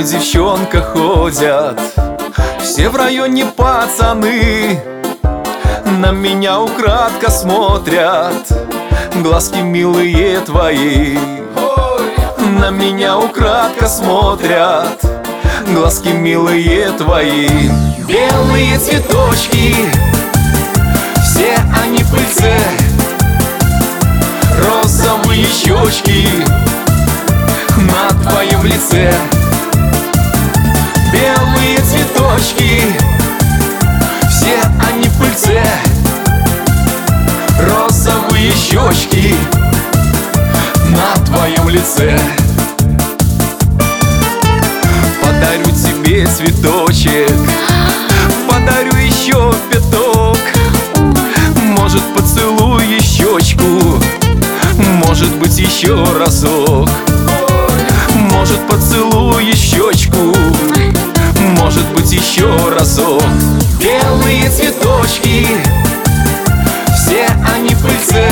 тобой девчонка ходят, все в районе пацаны на меня украдко смотрят. Глазки милые твои на меня украдко смотрят. Глазки милые твои. Белые цветочки, все они в пыльце. Розовые щечки на твоем лице. Белые цветочки, все они в пыльце. Розовые щечки на твоем лице. Подарю тебе цветочек, подарю еще пяток. Может, поцелуй щечку, может быть, еще разок. Может, поцелуй щечку, может быть, еще разок. Белые цветочки, все они в пыльце.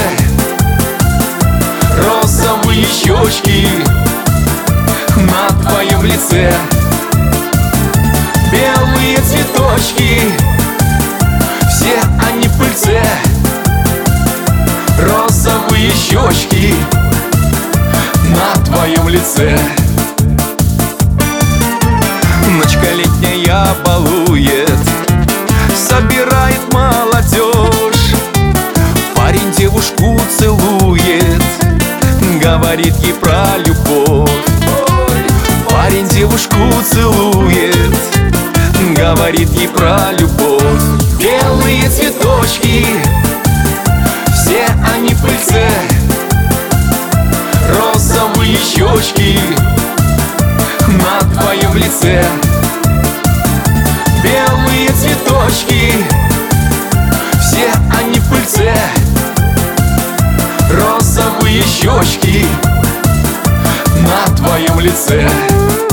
Розовые щечки на твоем лице. Белые цветочки, все они в пыльце. Розовые щечки на твоем лице. Ночка летняя балует, собирает молодежь. Парень девушку целует, говорит ей про любовь. Парень девушку целует, говорит ей про любовь. Белые цветочки, все они в пыльце. Розовые щечки на твоем лице. Белые цветочки, все они в пыльце. Розовые щечки на твоем лице.